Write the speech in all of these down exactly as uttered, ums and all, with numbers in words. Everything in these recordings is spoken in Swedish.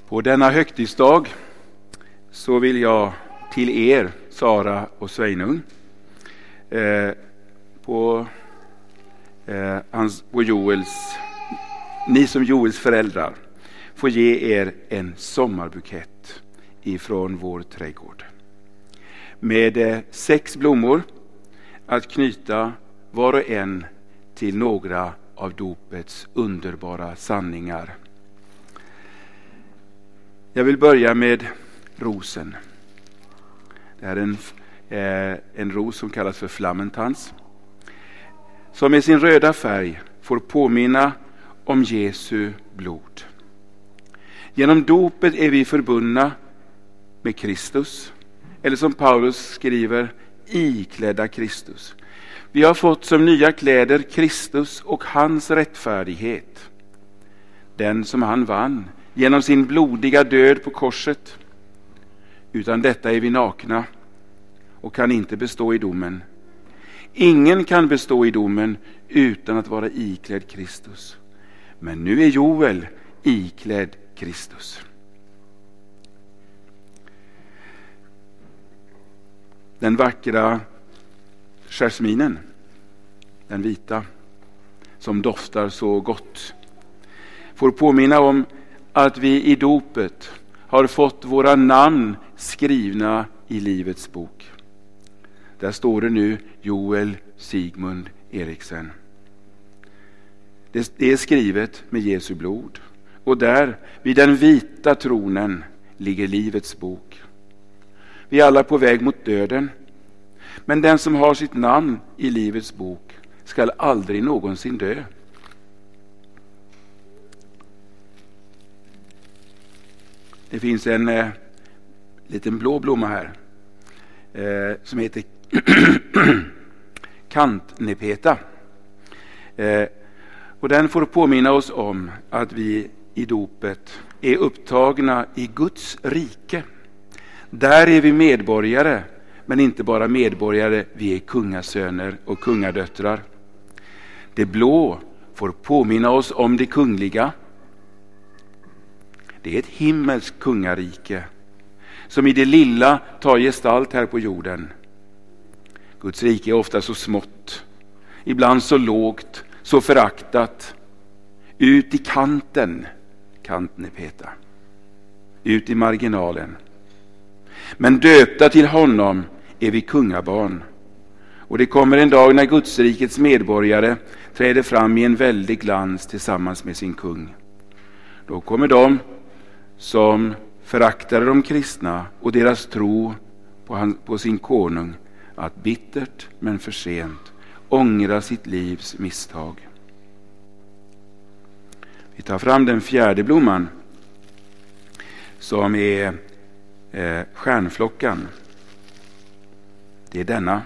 På denna högtidsdag så vill jag till er, Sara och Sveinung, eh, på, eh, hans, på Joels, ni som Joels föräldrar, får ge er en sommarbukett ifrån vår trädgård. Med eh, sex blommor att knyta var och en till några av dopets underbara sanningar. Jag vill börja med rosen. Det är en, eh, en ros som kallas för flammentans, som med sin röda färg får påminna om Jesu blod. Genom dopet är vi förbundna med Kristus, eller som Paulus skriver, iklädda Kristus. Vi har fått som nya kläder Kristus och hans rättfärdighet, den som han vann genom sin blodiga död på korset. Utan detta är vi nakna och kan inte bestå i domen. Ingen kan bestå i domen utan att vara iklädd Kristus. Men nu är Joel iklädd Kristus. Den vackra jasminen, den vita, som doftar så gott, får påminna om att vi i dopet har fått våra namn skrivna i livets bok. Där står det nu Joel Sigmund Eriksen. Det är skrivet med Jesu blod. Och där vid den vita tronen ligger livets bok. Vi är alla på väg mot döden. Men den som har sitt namn i livets bok skall aldrig någonsin dö. Det finns en eh, liten blå blomma här eh, som heter kantnepeta. Eh, och den får påminna oss om att vi i dopet är upptagna i Guds rike. Där är vi medborgare, men inte bara medborgare, vi är kungasöner och kungadöttrar. Det blå får påminna oss om det kungliga. Det är ett himmelskt kungarike som i det lilla tar gestalt här på jorden. Guds rike är ofta så smått, ibland så lågt, så föraktat. Ut i kanten, kantnepeta. Ut i marginalen. Men döpta till honom är vi kungabarn. Och det kommer en dag när Guds rikets medborgare träder fram i en väldig glans tillsammans med sin kung. Då kommer de som föraktade de kristna och deras tro på, han, på sin konung att bittert men för sent ångra sitt livs misstag. Vi tar fram den fjärde blomman som är eh, stjärnflockan. Det är denna.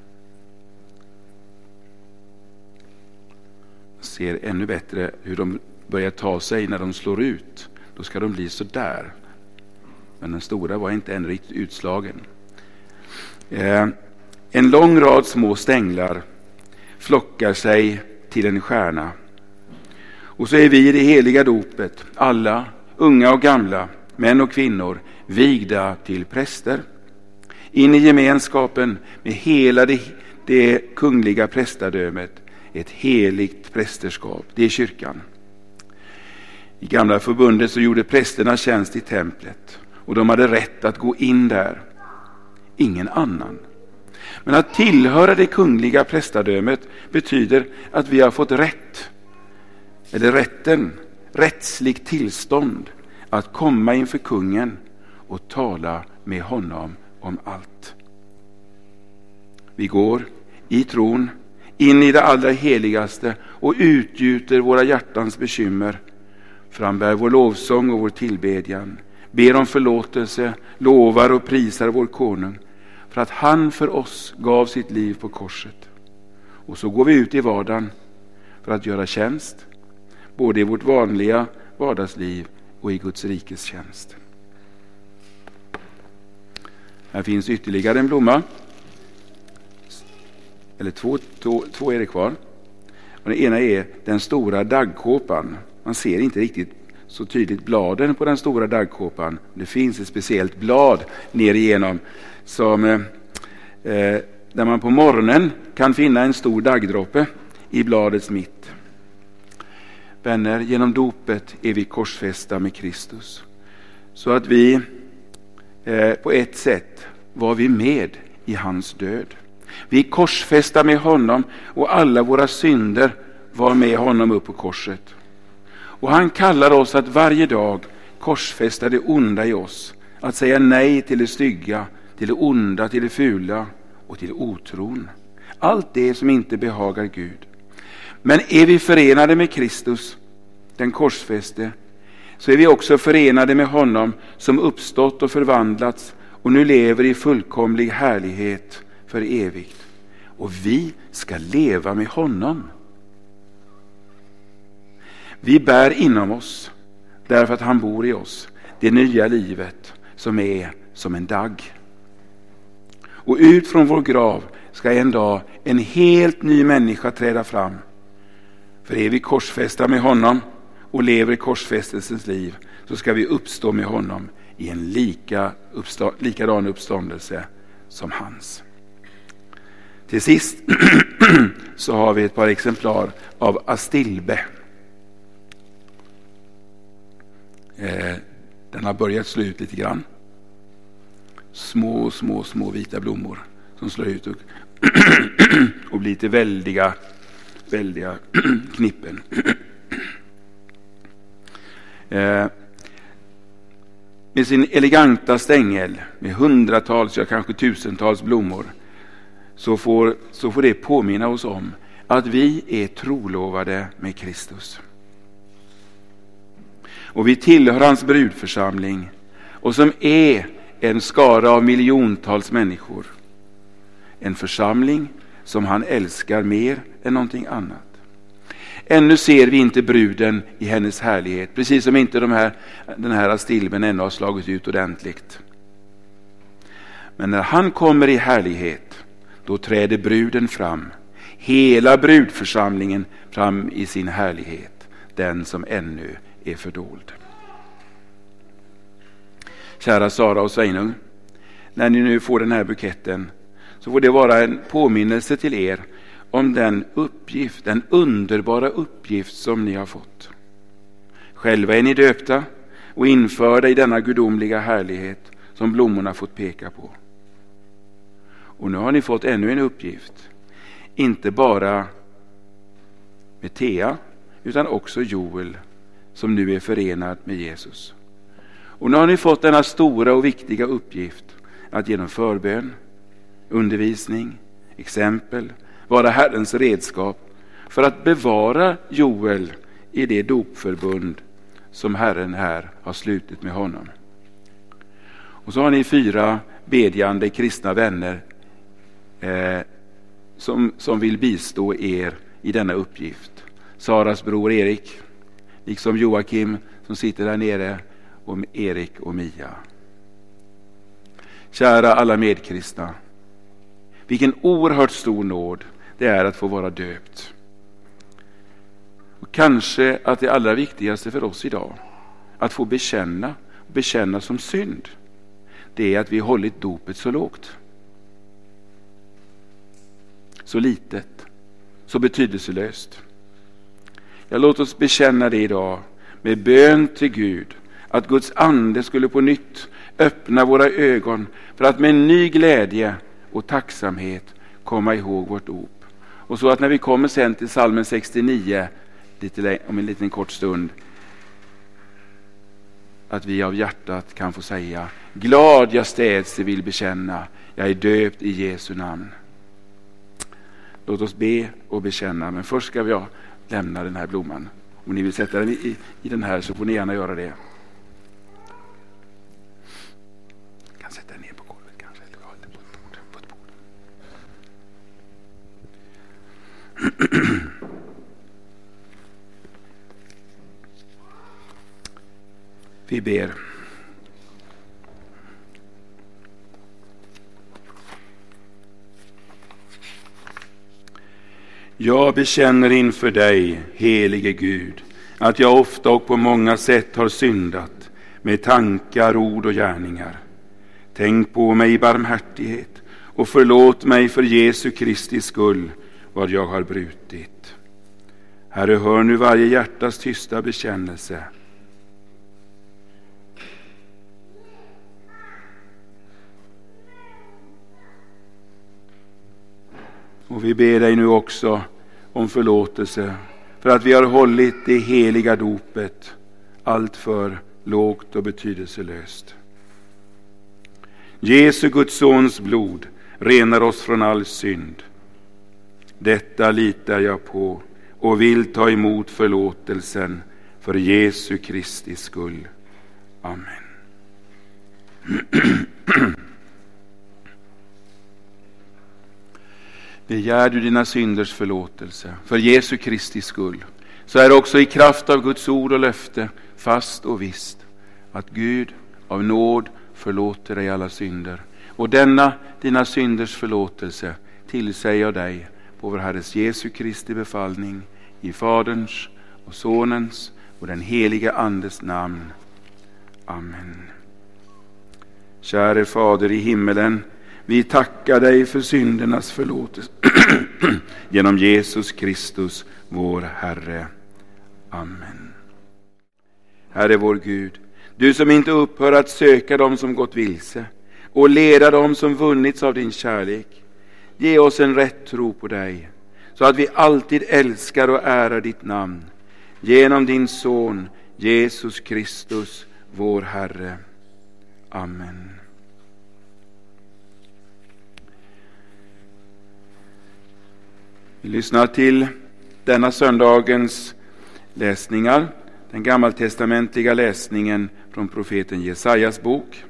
Ser ännu bättre hur de börjar ta sig när de slår ut. Då ska de bli så där. Men den stora var inte än riktigt utslagen. Eh, en lång rad små stänglar flockar sig till en stjärna. Och så är vi i det heliga dopet, alla, unga och gamla, män och kvinnor, vigda till präster. In i gemenskapen med hela det, det kungliga prästadömet, ett heligt prästerskap, det är kyrkan. I gamla förbundet så gjorde prästerna tjänst i templet och de hade rätt att gå in där. Ingen annan. Men att tillhöra det kungliga prästadömet betyder att vi har fått rätt, eller rätten, rättsligt tillstånd att komma inför kungen och tala med honom om allt. Vi går i tron in i det allra heligaste och utgjuter våra hjärtans bekymmer, frambär vår lovsång och vår tillbedjan, ber om förlåtelse, lovar och prisar vår konung för att han för oss gav sitt liv på korset. Och så går vi ut i vardagen för att göra tjänst, både i vårt vanliga vardagsliv och i Guds rikes tjänst. Här finns ytterligare en blomma. Eller två, två, två är det kvar. Och den ena är den stora daggkåpan. Man ser inte riktigt så tydligt bladen på den stora daggkåpan. Det finns ett speciellt blad ner igenom som, eh, där man på morgonen kan finna en stor daggdroppe i bladets mitt. Vänner, genom dopet är vi korsfästa med Kristus. Så att vi eh, på ett sätt var vi med i hans död. Vi är korsfästa med honom och alla våra synder var med honom upp på korset. Och han kallar oss att varje dag korsfästa det onda i oss. Att säga nej till det stygga, till det onda, till det fula och till otron. Allt det som inte behagar Gud. Men är vi förenade med Kristus, den korsfäste, så är vi också förenade med honom som uppstått och förvandlats och nu lever i fullkomlig härlighet för evigt. Och vi ska leva med honom. Vi bär inom oss, därför att han bor i oss, det nya livet som är som en dagg. Och ut från vår grav ska en dag en helt ny människa träda fram. För är vi korsfästa med honom och lever i korsfästelsens liv, så ska vi uppstå med honom i en lika uppstå, likadan uppståndelse som hans. Till sist så har vi ett par exemplar av astilbe. Eh, den har börjat slå ut lite grann. Små, små, små vita blommor som slår ut och, och blir till väldiga, väldiga knippen. Eh, med sin eleganta stängel med hundratals, ja kanske tusentals blommor, så får, så får det påminna oss om att vi är trolovade med Kristus. Och vi tillhör hans brudförsamling, och som är en skara av miljontals människor. En församling som han älskar mer än någonting annat. Ännu ser vi inte bruden i hennes härlighet, precis som inte de här, den här astilben ännu har slagit ut ordentligt. Men när han kommer i härlighet, då träder bruden fram. Hela brudförsamlingen fram i sin härlighet, den som ännu är fördold. Kära Sara och Sveinung, när ni nu får den här buketten, så får det vara en påminnelse till er om den uppgift, den underbara uppgift som ni har fått. Själva är ni döpta och införda i denna gudomliga härlighet som blommorna fått peka på. Och nu har ni fått ännu en uppgift, inte bara med Thea utan också Joel, som nu är förenad med Jesus. Och nu har ni fått denna stora och viktiga uppgift att genom förbön, undervisning, exempel, vara Herrens redskap för att bevara Joel i det dopförbund som Herren här har slutit med honom. Och så har ni fyra bedjande kristna vänner eh, som, som vill bistå er i denna uppgift. Saras bror Erik, liksom Joakim som sitter där nere, och Erik och Mia. Kära alla medkristna, vilken oerhört stor nåd det är att få vara döpt. Och kanske att det allra viktigaste för oss idag, att få bekänna, bekänna som synd, det är att vi hållit dopet så lågt. Så litet, så betydelselöst. Ja, låt oss bekänna det idag med bön till Gud, att Guds ande skulle på nytt öppna våra ögon för att med en ny glädje och tacksamhet komma ihåg vårt dop. Och så att när vi kommer sen till psalmen sextionio lite, om en liten kort stund, att vi av hjärtat kan få säga: glad jag städs vill bekänna, jag är döpt i Jesu namn. Låt oss be och bekänna, men först ska vi lämna den här blomman. Om ni vill sätta den i, i den här, så får ni gärna göra det. Kan sätta den ner på golvet kanske, eller ha den på ett bord, på ett bord. Vi ber. Jag bekänner inför dig, helige Gud, att jag ofta och på många sätt har syndat med tankar, ord och gärningar. Tänk på mig i barmhärtighet och förlåt mig för Jesu Kristi skull vad jag har brutit. Herre, hör nu varje hjärtas tysta bekännelse. Och vi ber dig nu också om förlåtelse för att vi har hållit det heliga dopet allt för lågt och betydelselöst. Jesu Guds sons blod renar oss från all synd. Detta litar jag på och vill ta emot förlåtelsen för Jesu Kristi skull. Amen. Begär du dina synders förlåtelse för Jesu Kristi skull, så är det också i kraft av Guds ord och löfte fast och visst att Gud av nåd förlåter dig alla synder. Och denna dina synders förlåtelse tillsäger jag dig på vår Herres Jesu Kristi befallning i Faderns och Sonens och den helige Andes namn. Amen. Käre Fader i himmelen, vi tackar dig för syndernas förlåtelse genom Jesus Kristus, vår Herre. Amen. Herre vår Gud, du som inte upphör att söka dem som gått vilse och leda dem som vunnits av din kärlek, ge oss en rätt tro på dig, så att vi alltid älskar och ärar ditt namn, genom din Son Jesus Kristus, vår Herre. Amen. Vi lyssnar till denna söndagens läsningar, den gammaltestamentliga läsningen från profeten Jesajas bok,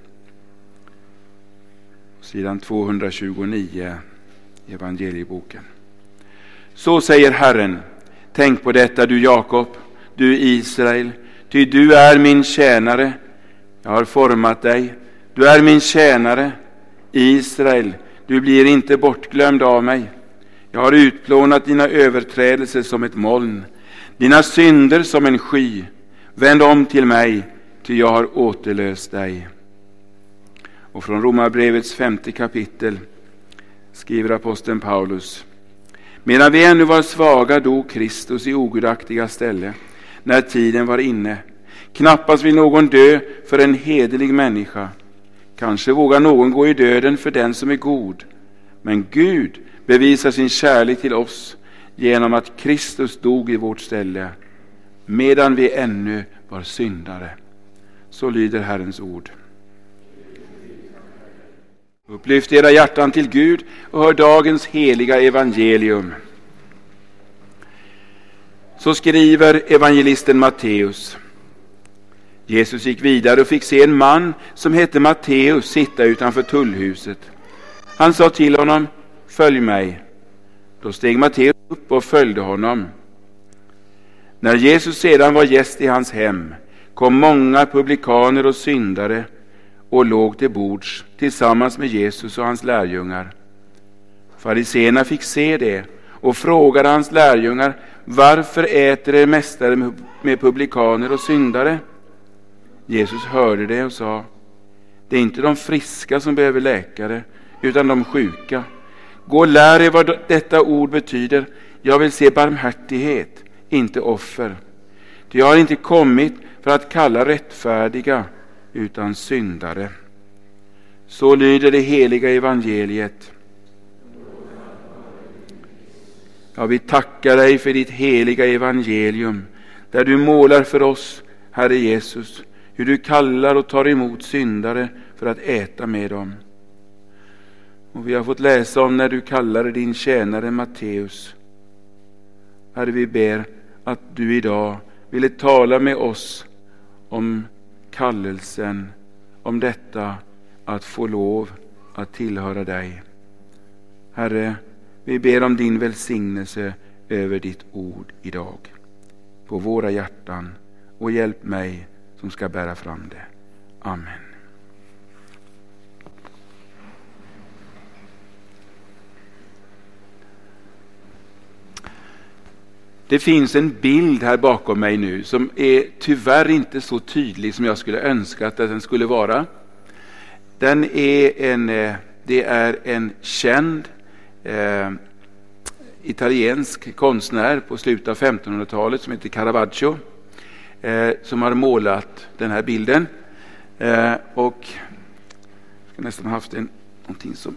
sidan tvåhundratjugonio i evangelieboken. Så säger Herren, tänk på detta du Jakob, du Israel, ty du är min tjänare, jag har format dig, du är min tjänare, Israel, du blir inte bortglömd av mig. Jag har utplånat dina överträdelser som ett moln, dina synder som en sky. Vänd om till mig, ty jag har återlöst dig. Och från Romarbrevets femte kapitel skriver aposteln Paulus: medan vi ännu var svaga dog Kristus i ogudaktiga ställe, när tiden var inne. Knappast vill någon dö för en hederlig människa. Kanske vågar någon gå i döden för den som är god. Men Gud bevisar sin kärlek till oss genom att Kristus dog i vårt ställe, medan vi ännu var syndare. Så lyder Herrens ord. Upplyft era hjärtan till Gud och hör dagens heliga evangelium. Så skriver evangelisten Matteus. Jesus gick vidare och fick se en man som hette Matteus sitta utanför tullhuset. Han sa till honom: följ mig. Då steg Matteus upp och följde honom. När Jesus sedan var gäst i hans hem kom många publikaner och syndare och låg till bords tillsammans med Jesus och hans lärjungar. Fariséerna fick se det och frågade hans lärjungar: varför äter er mästare med publikaner och syndare? Jesus hörde det och sa: det är inte de friska som behöver läkare, utan de sjuka. Gå och lär er vad detta ord betyder. Jag vill se barmhärtighet, inte offer. Ty jag har inte kommit för att kalla rättfärdiga, utan syndare. Så lyder det heliga evangeliet. Ja, vi tackar dig för ditt heliga evangelium, där du målar för oss, Herre Jesus, hur du kallar och tar emot syndare för att äta med dem. Och vi har fått läsa om när du kallade din tjänare Matteus. Herre, vi ber att du idag ville tala med oss om kallelsen, om detta att få lov att tillhöra dig. Herre, vi ber om din välsignelse över ditt ord idag på våra hjärtan, och hjälp mig som ska bära fram det. Amen. Det finns en bild här bakom mig nu som är tyvärr inte så tydlig som jag skulle önska att den skulle vara. Den är en, det är en känd eh, italiensk konstnär på slutet av femtonhundratalet som heter Caravaggio eh, som har målat den här bilden. Eh, och jag ska nästan ha haft en, någonting som...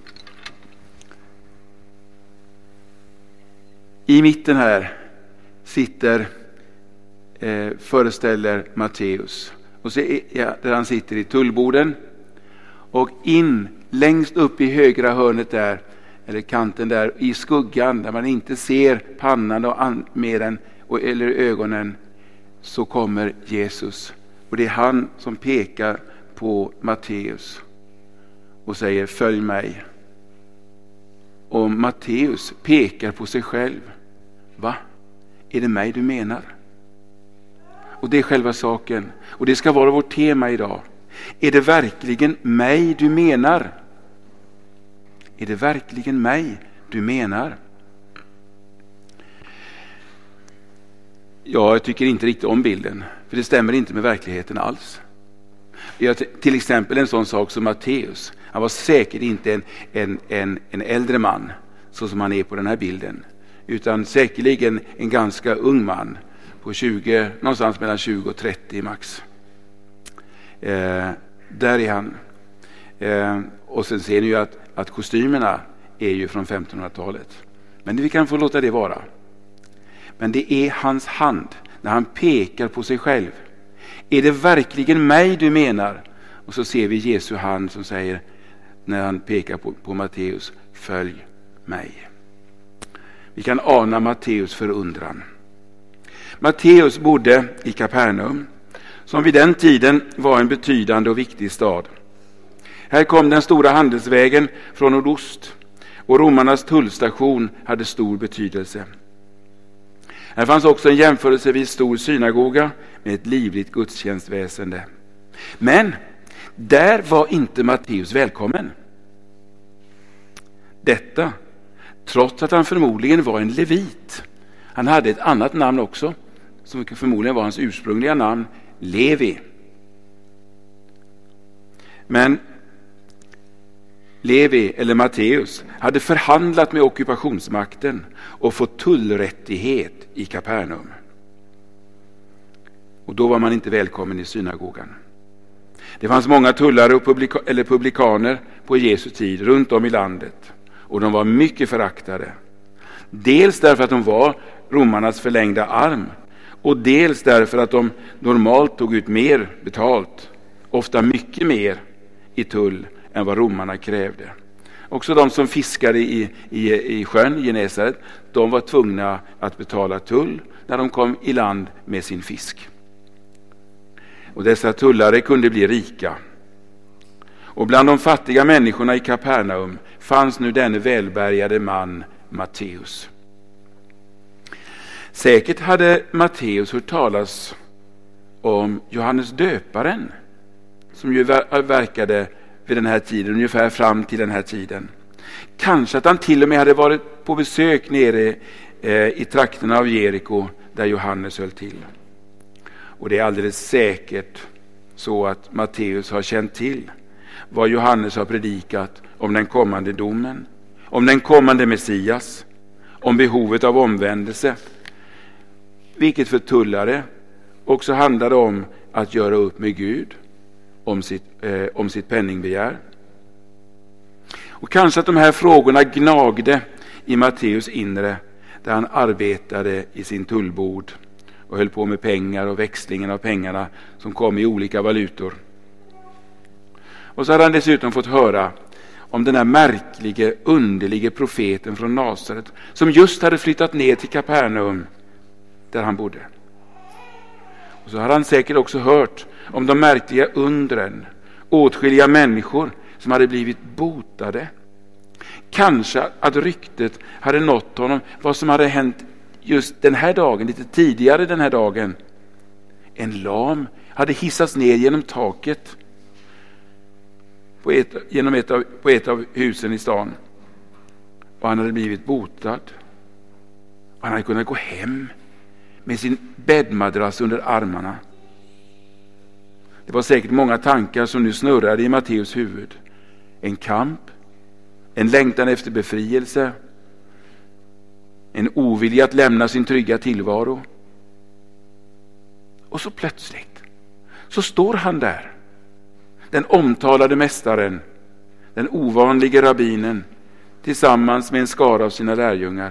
I mitten här sitter, eh, föreställer Matteus. Och så är, ja, där han sitter i tullborden. Och in, längst upp i högra hörnet där, eller kanten där, i skuggan, där man inte ser pannan och an, mer än, och, eller ögonen, så kommer Jesus. Och det är han som pekar på Matteus och säger: följ mig. Och Matteus pekar på sig själv. Va? Är det mig du menar? Och det är själva saken. Och det ska vara vårt tema idag. Är det verkligen mig du menar? Är det verkligen mig du menar? Ja, jag tycker inte riktigt om bilden. För det stämmer inte med verkligheten alls. Jag, till exempel en sån sak som Matteus. Han var säkert inte en, en, en, en äldre man så som han är på den här bilden. Utan säkerligen en ganska ung man på tjugo, någonstans mellan tjugo och trettio max. Eh, där är han. Eh, och sen ser ni ju att, att kostymerna är ju från femtonhundratalet. Men vi kan få låta det vara. Men det är hans hand när han pekar på sig själv. Är det verkligen mig du menar? Och så ser vi Jesu hand som säger, när han pekar på, på Matteus: följ mig. Vi kan ana Matteus förundran. Matteus bodde i Kapernaum, som vid den tiden var en betydande och viktig stad. Här kom den stora handelsvägen från nordost, och romarnas tullstation hade stor betydelse. Här fanns också en jämförelsevis stor synagoga med ett livligt gudstjänstväsende. Men där var inte Matteus välkommen. Detta trots att han förmodligen var en levit. Han hade ett annat namn också, som förmodligen var hans ursprungliga namn, Levi. Men Levi, eller Matteus, hade förhandlat med ockupationsmakten och fått tullrättighet i Kapernaum. Och då var man inte välkommen i synagogan. Det fanns många tullare och publika- eller publikaner på Jesu tid runt om i landet. Och de var mycket föraktade. Dels därför att de var romarnas förlängda arm. Och dels därför att de normalt tog ut mer betalt. Ofta mycket mer i tull än vad romarna krävde. Också de som fiskade i, i, i sjön, Genesaret, de var tvungna att betala tull när de kom i land med sin fisk. Och dessa tullare kunde bli rika. Och bland de fattiga människorna i Kapernaum fanns nu denne välbärgade man, Matteus. Säkert hade Matteus hört talas om Johannes döparen, som ju verkade vid den här tiden, ungefär fram till den här tiden. Kanske att han till och med hade varit på besök nere eh, i trakterna av Jeriko, där Johannes höll till. Och det är alldeles säkert så att Matteus har känt till vad Johannes har predikat om den kommande domen, om den kommande Messias, om behovet av omvändelse, vilket för tullare också handlade om att göra upp med Gud om sitt, eh, om sitt penningbegär. Och kanske att de här frågorna gnagde i Matteus inre, där han arbetade i sin tullbord och höll på med pengar och växlingen av pengarna som kom i olika valutor. Och så hade han dessutom fått höra om den här märklige, underlige profeten från Nasaret som just hade flyttat ner till Kapernaum där han bodde. Och så hade han säkert också hört om de märkliga undren, åtskilliga människor som hade blivit botade. Kanske att ryktet hade nått honom vad som hade hänt just den här dagen, lite tidigare den här dagen. En lam hade hissats ner genom taket på ett, genom ett av, på ett av husen i stan. Och han hade blivit botad. Och han hade kunnat gå hem med sin bäddmadrass under armarna. Det var säkert många tankar som nu snurrade i Matteus huvud. En kamp, en längtan efter befrielse, en ovilja att lämna sin trygga tillvaro. Och så plötsligt så står han där, den omtalade mästaren, den ovanlige rabbinen, tillsammans med en skara av sina lärjungar.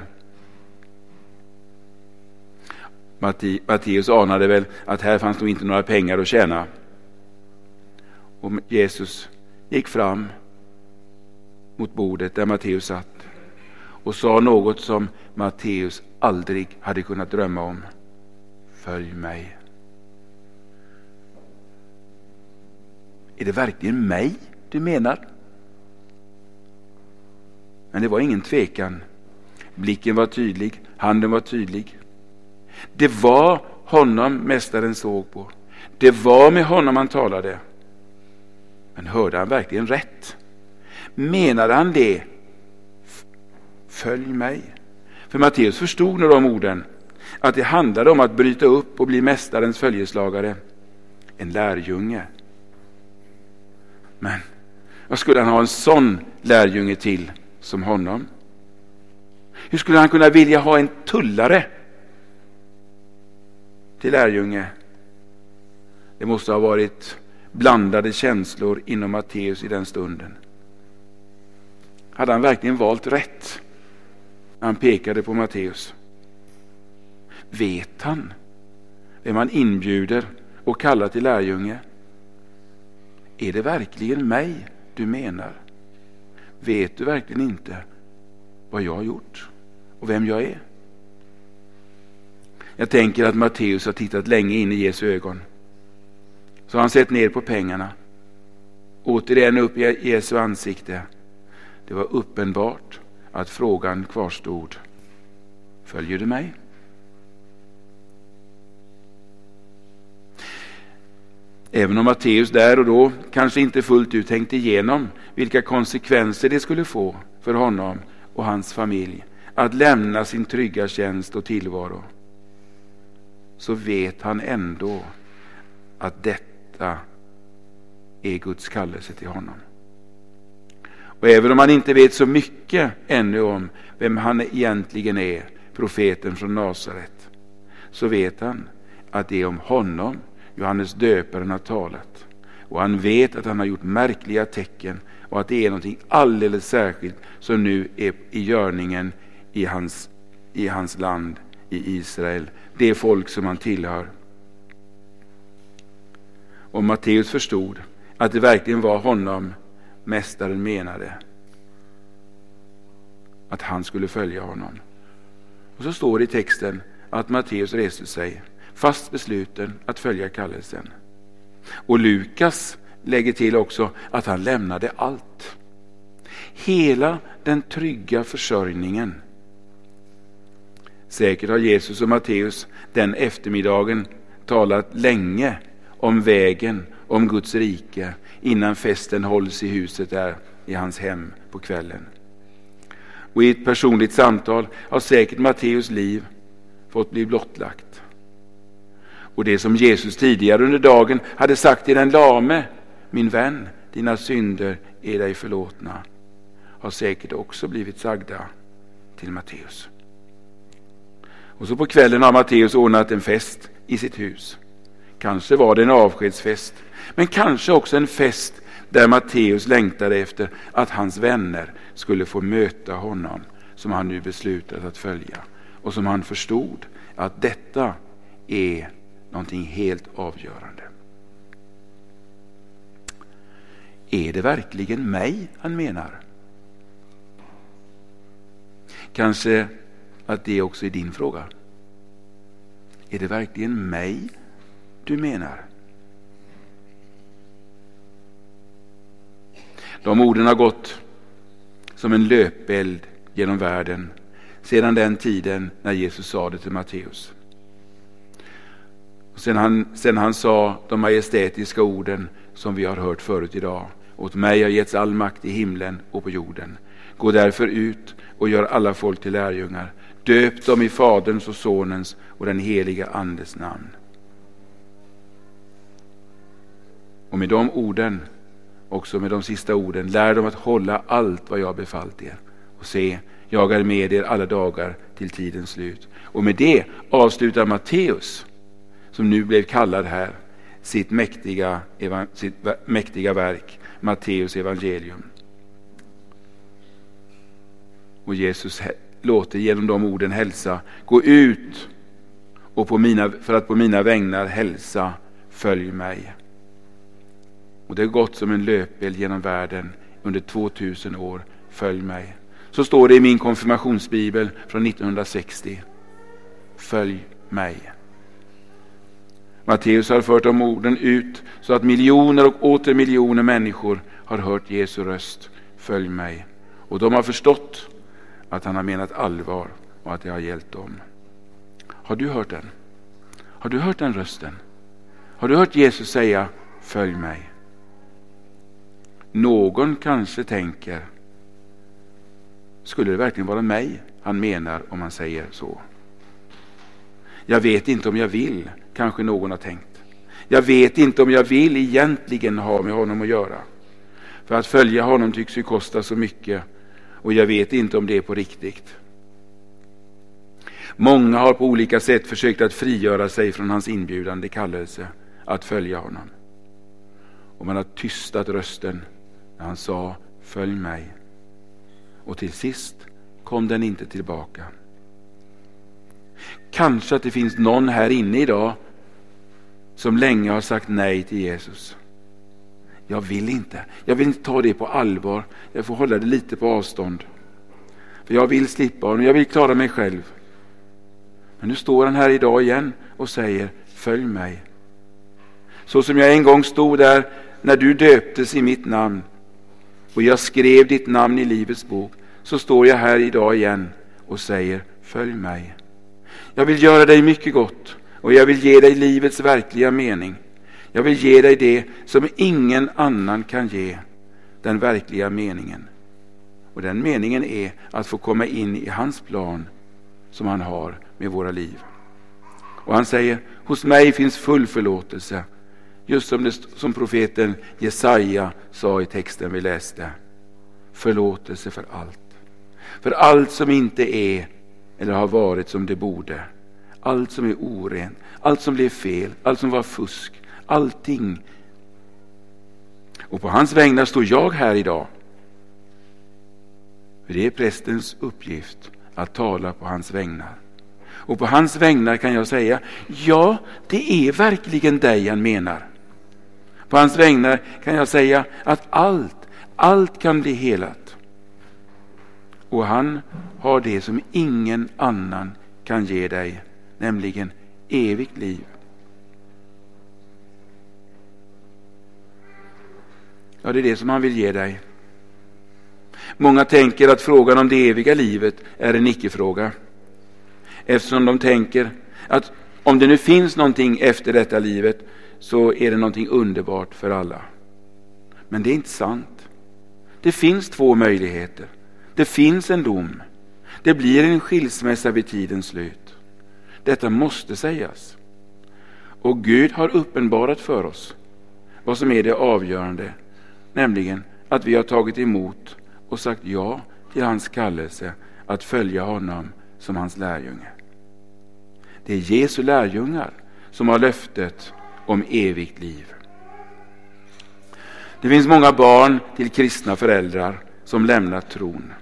Matteus anade väl att här fanns nog inte några pengar att tjäna. Och Jesus gick fram mot bordet där Matteus satt och sa något som Matteus aldrig hade kunnat drömma om. Följ mig. Är det verkligen mig du menar? Men det var ingen tvekan. Blicken var tydlig, handen var tydlig. Det var honom mästaren såg på. Det var med honom han talade. Men hörde han verkligen rätt? Menade han det? Följ mig. För Matteus förstod när de orden att det handlade om att bryta upp och bli mästarens följeslagare. En lärjunge. Men vad skulle han ha en sån lärjunge till som honom? Hur skulle han kunna vilja ha en tullare till lärjunge? Det måste ha varit blandade känslor inom Matteus i den stunden. Hade han verkligen valt rätt när han pekade på Matteus? Vet han vem han inbjuder och kallar till lärjunge? Är det verkligen mig du menar? Vet du verkligen inte vad jag har gjort och vem jag är? Jag tänker att Matteus har tittat länge in i Jesu ögon. Så har han sett ner på pengarna. Återigen upp i Jesu ansikte. Det var uppenbart att frågan kvarstod. Följer du mig? Även om Matteus där och då kanske inte fullt ut tänkte igenom vilka konsekvenser det skulle få för honom och hans familj att lämna sin trygga tjänst och tillvaro, så vet han ändå att detta är Guds kallelse till honom. Och även om han inte vet så mycket ännu om vem han egentligen är, profeten från Nasaret, så vet han att det är om honom Johannes döparen har talat. Och han vet att han har gjort märkliga tecken och att det är någonting alldeles särskilt som nu är i görningen i hans, i hans land, i Israel, det folk som han tillhör. Och Matteus förstod att det verkligen var honom mästaren menade, att han skulle följa honom. Och så står det i texten att Matteus reste sig fast besluten att följa kallelsen. Och Lukas lägger till också att han lämnade allt. Hela den trygga försörjningen. Säkert har Jesus och Matteus den eftermiddagen talat länge om vägen, om Guds rike, innan festen hålls i huset där i hans hem på kvällen. Och i ett personligt samtal har säkert Matteus liv fått bli blottlagt. Och det som Jesus tidigare under dagen hade sagt till den lame, min vän, dina synder är dig förlåtna, har säkert också blivit sagda till Matteus. Och så på kvällen har Matteus ordnat en fest i sitt hus. Kanske var det en avskedsfest, men kanske också en fest där Matteus längtade efter att hans vänner skulle få möta honom som han nu beslutat att följa. Och som han förstod att detta är någonting helt avgörande. Är det verkligen mig han menar? Kanske att det också är din fråga. Är det verkligen mig du menar? De orden har gått som en löpeld genom världen sedan den tiden när Jesus sa det till Matteus. Sen han, sen han sa de majestätiska orden som vi har hört förut idag. Åt mig har getts all makt i himlen och på jorden. Gå därför ut och gör alla folk till lärjungar. Döp dem i Faderns och Sonens och den heliga Andes namn. Och med de orden, också med de sista orden, lär dem att hålla allt vad jag befallt er. Och se, jag är med er alla dagar till tidens slut. Och med det avslutar Matteus, som nu blev kallad här, sitt mäktiga, sitt mäktiga verk, Matteus evangelium. Och Jesus låter genom de orden hälsa: gå ut och på mina, för att på mina vägnar hälsa, följ mig. Och det har gått som en löpeld genom världen under tvåtusen år, följ mig. Så står det i min konfirmationsbibel från nittonhundrasextio. Följ mig. Matteus har fört de orden ut så att miljoner och åter miljoner människor har hört Jesu röst, följ mig. Och de har förstått att han har menat allvar och att det har gällt dem. Har du hört den? Har du hört den rösten? Har du hört Jesus säga, följ mig? Någon kanske tänker, skulle det verkligen vara mig han menar om han säger så? Jag vet inte om jag vill, kanske någon har tänkt. Jag vet inte om jag vill egentligen ha med honom att göra. För att följa honom tycks ju kosta så mycket, och jag vet inte om det är på riktigt. Många har på olika sätt försökt att frigöra sig från hans inbjudande kallelse att följa honom. Och man har tystat rösten när han sa, följ mig. Och till sist kom den inte tillbaka. Kanske att det finns någon här inne idag som länge har sagt nej till Jesus. Jag vill inte. Jag vill inte ta det på allvar. Jag får hålla det lite på avstånd. För jag vill slippa honom. Jag vill klara mig själv. Men nu står han här idag igen och säger, följ mig. Så som jag en gång stod där när du döptes i mitt namn och jag skrev ditt namn i livets bok, så står jag här idag igen och säger, följ mig. Jag vill göra dig mycket gott och jag vill ge dig livets verkliga mening. Jag vill ge dig det som ingen annan kan ge, den verkliga meningen. Och den meningen är att få komma in i hans plan som han har med våra liv. Och han säger, hos mig finns full förlåtelse. Just som, det, som profeten Jesaja sa i texten vi läste. Förlåtelse för allt. För allt som inte är eller har varit som det borde. Allt som är orent. Allt som blev fel. Allt som var fusk. Allting. Och på hans vägnar står jag här idag. För det är prästens uppgift att tala på hans vägnar. Och på hans vägnar kan jag säga, ja, det är verkligen dig han menar. På hans vägnar kan jag säga att allt, allt kan bli helat. Och han har det som ingen annan kan ge dig, nämligen evigt liv. Ja, det är det som han vill ge dig. Många tänker att frågan om det eviga livet är en icke-fråga. Eftersom de tänker att om det nu finns någonting efter detta livet så är det någonting underbart för alla. Men det är inte sant. Det finns två möjligheter. Det finns en dom. Det blir en skilsmässa vid tidens slut. Detta måste sägas. Och Gud har uppenbarat för oss vad som är det avgörande, nämligen att vi har tagit emot och sagt ja till hans kallelse att följa honom som hans lärjunge. Det är Jesu lärjungar som har löftet om evigt liv. Det finns många barn till kristna föräldrar som lämnat tron.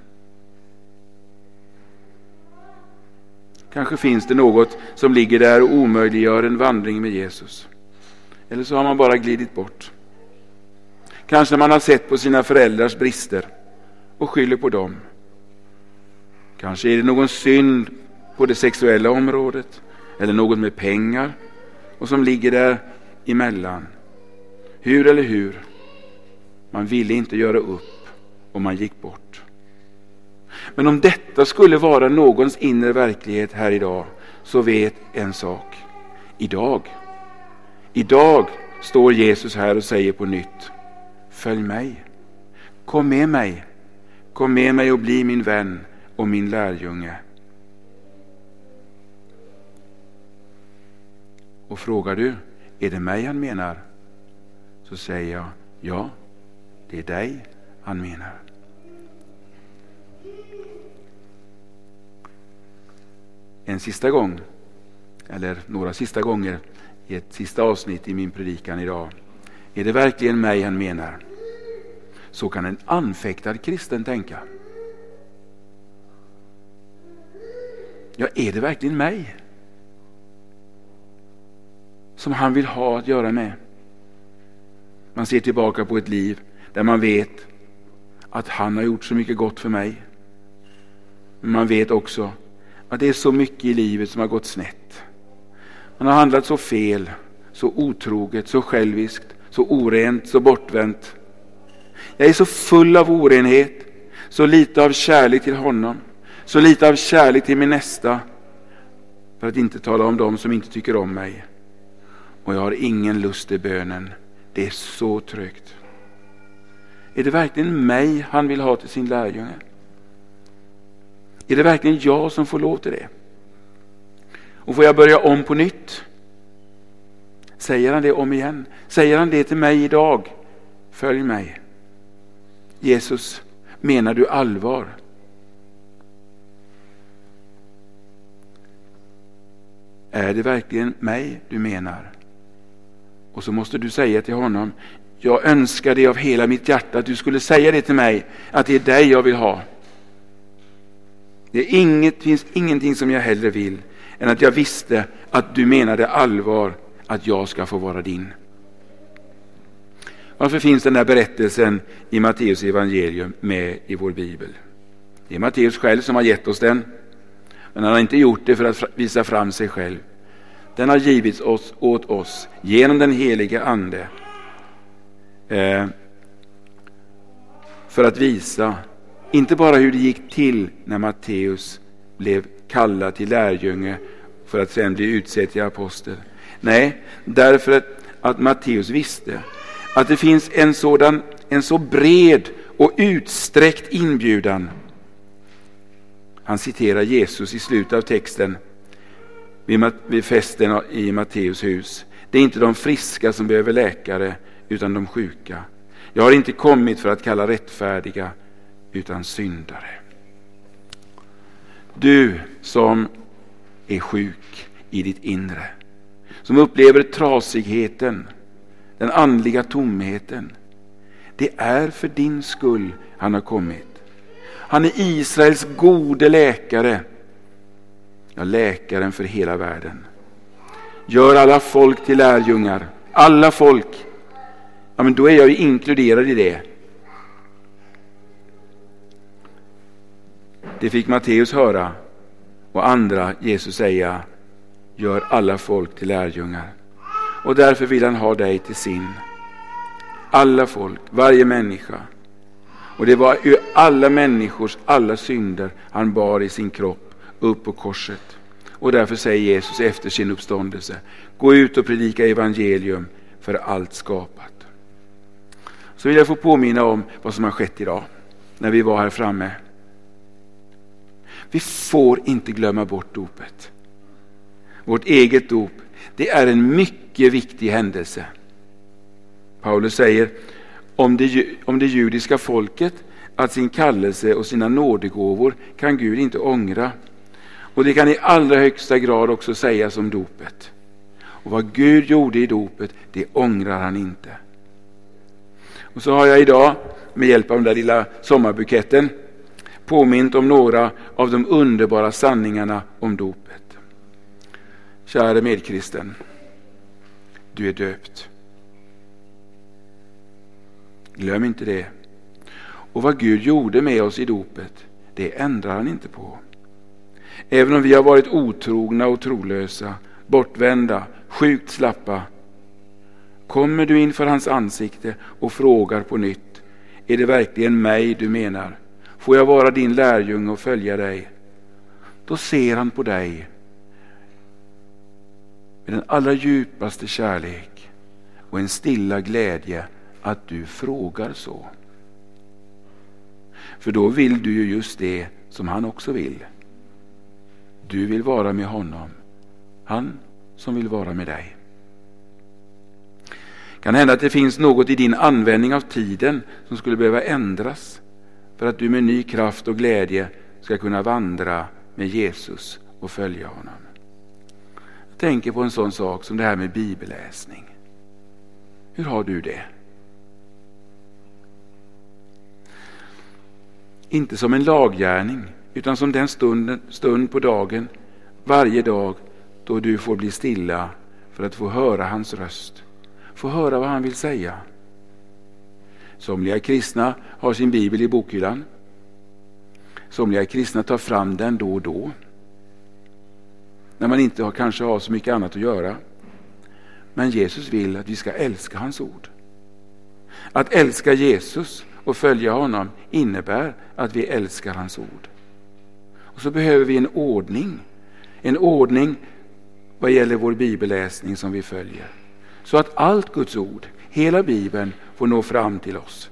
Kanske finns det något som ligger där och omöjliggör en vandring med Jesus. Eller så har man bara glidit bort. Kanske man har sett på sina föräldrars brister och skyller på dem. Kanske är det någon synd på det sexuella området eller något med pengar och som ligger där emellan. Hur eller hur? Man ville inte göra upp och man gick bort. Men om detta skulle vara någons inre verklighet här idag, så vet en sak. Idag, idag står Jesus här och säger på nytt: följ mig, kom med mig, kom med mig och bli min vän och min lärjunge. Och frågar du, är det mig han menar? Så säger jag, ja, det är dig han menar. En sista gång, eller några sista gånger i ett sista avsnitt i min predikan idag. Är det verkligen mig han menar? Så kan en anfäktad kristen tänka. Ja, är det verkligen mig som han vill ha att göra med? Man ser tillbaka på ett liv där man vet att han har gjort så mycket gott för mig. Men man vet också att det är så mycket i livet som har gått snett. Man har handlat så fel, så otroget, så själviskt, så orent, så bortvänt. Jag är så full av orenhet, så lite av kärlek till honom, så lite av kärlek till min nästa, för att inte tala om dem som inte tycker om mig. Och jag har ingen lust i bönen. Det är så trögt. Är det verkligen mig han vill ha till sin lärjunge? Är det verkligen jag som får lov till det? Och får jag börja om på nytt? Säger han det om igen? Säger han det till mig idag? Följ mig. Jesus, menar du allvar? Är det verkligen mig du menar? Och så måste du säga till honom, jag önskar det av hela mitt hjärta att du skulle säga det till mig, att det är dig jag vill ha. Det är inget, finns ingenting som jag hellre vill än att jag visste att du menade allvar, att jag ska få vara din. Varför finns den här berättelsen i Matteus evangelium med i vår bibel? Det är Matteus själv som har gett oss den, men han har inte gjort det för att visa fram sig själv. Den har givits oss, åt oss genom den heliga ande eh, för att visa inte bara hur det gick till när Matteus blev kallad till lärjunge för att sedan bli utsedd till apostel. Nej, därför att, att Matteus visste att det finns en sådan, en så bred och utsträckt inbjudan. Han citerar Jesus i slutet av texten vid, vid festen i Matteus hus. Det är inte de friska som behöver läkare, utan de sjuka. Jag har inte kommit för att kalla rättfärdiga, utan syndare. Du som är sjuk i ditt inre, som upplever trasigheten, den andliga tomheten, det är för din skull han har kommit. Han är Israels gode läkare, ja, läkaren för hela världen. Gör alla folk till lärjungar, alla folk. Ja, men då är jag ju inkluderad i det. Det fick Matteus höra och andra Jesus säga, gör alla folk till lärjungar. Och därför vill han ha dig till sin. Alla folk, varje människa. Och det var ju alla människors alla synder han bar i sin kropp upp på korset. Och därför säger Jesus efter sin uppståndelse, gå ut och predika evangelium för allt skapat. Så vill jag få påminna om vad som har skett idag när vi var här framme. Vi får inte glömma bort dopet. Vårt eget dop, det är en mycket viktig händelse. Paulus säger om det, om det judiska folket att sin kallelse och sina nådegåvor kan Gud inte ångra. Och det kan i allra högsta grad också sägas om dopet. Och vad Gud gjorde i dopet, det ångrar han inte. Och så har jag idag med hjälp av den där lilla sommarbuketten påmint om några av de underbara sanningarna om dopet. Kära medkristen, du är döpt. Glöm inte det. Och vad Gud gjorde med oss i dopet, det ändrar han inte på. Även om vi har varit otrogna och trolösa, bortvända, sjukt slappa, kommer du inför hans ansikte och frågar på nytt, är det verkligen mig du menar? Får jag vara din lärjunge och följa dig? Då ser han på dig med den allra djupaste kärlek och en stilla glädje att du frågar så. För då vill du ju just det som han också vill. Du vill vara med honom, han som vill vara med dig. Kan hända att det finns något i din användning av tiden som skulle behöva ändras för att du med ny kraft och glädje ska kunna vandra med Jesus och följa honom. Jag tänker på en sån sak som det här med bibelläsning. Hur har du det? Inte som en laggärning, utan som den stund, stund på dagen, varje dag, då du får bli stilla för att få höra hans röst. Få höra vad han vill säga. Somliga kristna har sin bibel i bokhyllan. Somliga kristna tar fram den då och då, när man inte har, kanske har så mycket annat att göra. Men Jesus vill att vi ska älska hans ord. Att älska Jesus och följa honom innebär att vi älskar hans ord. Och så behöver vi en ordning. En ordning vad gäller vår bibelläsning som vi följer. Så att allt Guds ord, hela Bibeln, får nå fram till oss.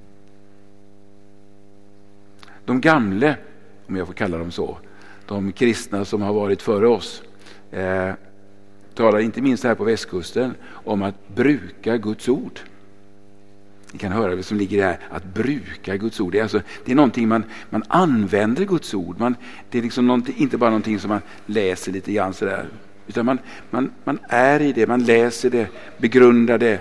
De gamla, om jag får kalla dem så, de kristna som har varit före oss, eh, talar inte minst här på västkusten om att bruka Guds ord. Ni kan höra det som ligger där, att bruka Guds ord. Det är, alltså, det är någonting man, man använder Guds ord. Man, det är liksom inte bara någonting som man läser lite grann sådär. Utan man, man, man är i det, man läser det, begrundar det.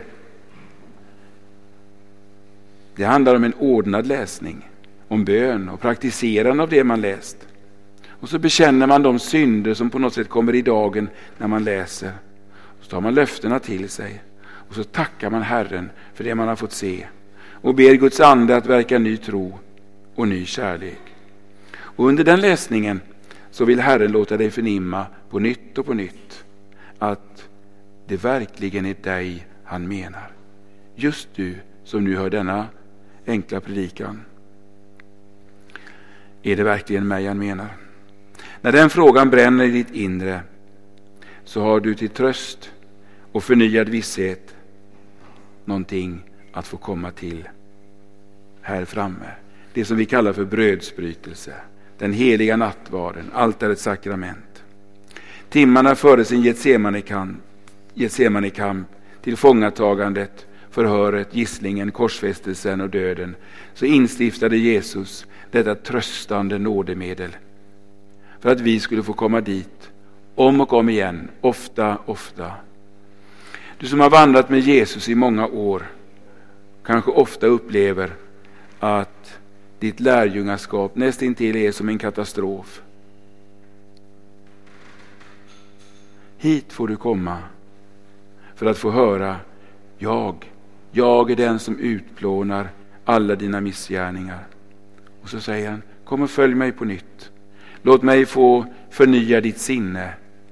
Det handlar om en ordnad läsning, om bön och praktiserande av det man läst. Och så bekänner man de synder som på något sätt kommer i dagen när man läser. Så tar man löftena till sig. Och så tackar man Herren för det man har fått se. Och ber Guds ande att verka ny tro och ny kärlek. Och under den läsningen så vill Herren låta dig förnimma på nytt och på nytt att det verkligen är dig han menar. Just du som nu hör denna enkla predikan. Är det verkligen mig han menar? När den frågan bränner i ditt inre så har du till tröst och förnyad visshet någonting att få komma till här framme. Det som vi kallar för brödsbrytelse. Den heliga nattvarden, altarets sakrament. Timmarna före sin Getsemane-kamp, Getsemane-kamp, tillfångatagandet, förhöret, gisslingen, korsfästelsen och döden, så instiftade Jesus detta tröstande nådemedel för att vi skulle få komma dit om och om igen, ofta, ofta. Du som har vandrat med Jesus i många år kanske ofta upplever att ditt lärjungaskap nästintill är som en katastrof. Hit får du komma för att få höra: jag, jag är den som utplånar alla dina missgärningar. Och så säger han: kom och följ mig på nytt. Låt mig få förnya ditt sinne.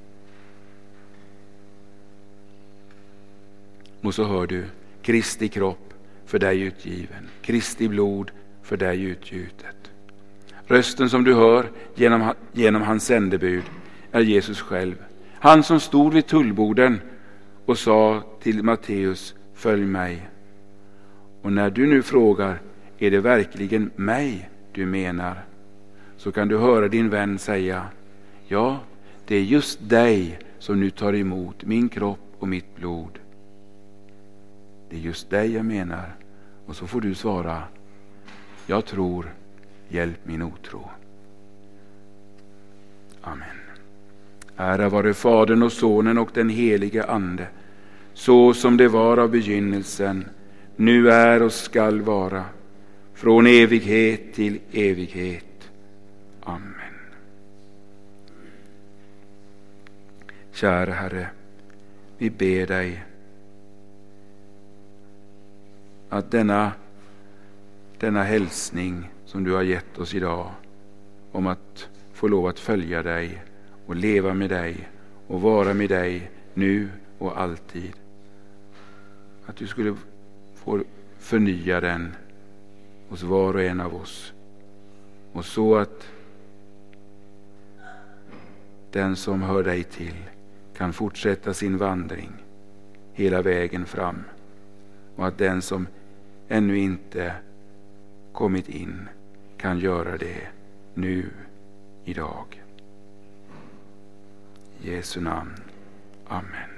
Och så hör du: Kristi kropp för dig utgiven, Kristi blod för dig utgjutet. Rösten som du hör genom, genom hans sändebud är Jesus själv. Han som stod vid tullborden och sa till Matteus: följ mig. Och när du nu frågar: är det verkligen mig du menar? Så kan du höra din vän säga: ja, det är just dig som nu tar emot min kropp och mitt blod. Det är just dig jag menar. Och så får du svara: jag tror, hjälp min otro. Amen. Ära vare Fadern och Sonen och den helige Ande, så som det var av begynnelsen, nu är och skall vara, från evighet till evighet. Amen. Kära Herre, vi ber dig att denna, denna hälsning som du har gett oss idag om att få lov att följa dig och leva med dig och vara med dig nu och alltid, att du skulle få förnya den hos var och en av oss, och så att den som hör dig till kan fortsätta sin vandring hela vägen fram, och att den som ännu inte kommit in kan göra det nu, idag. I Jesu namn. Amen.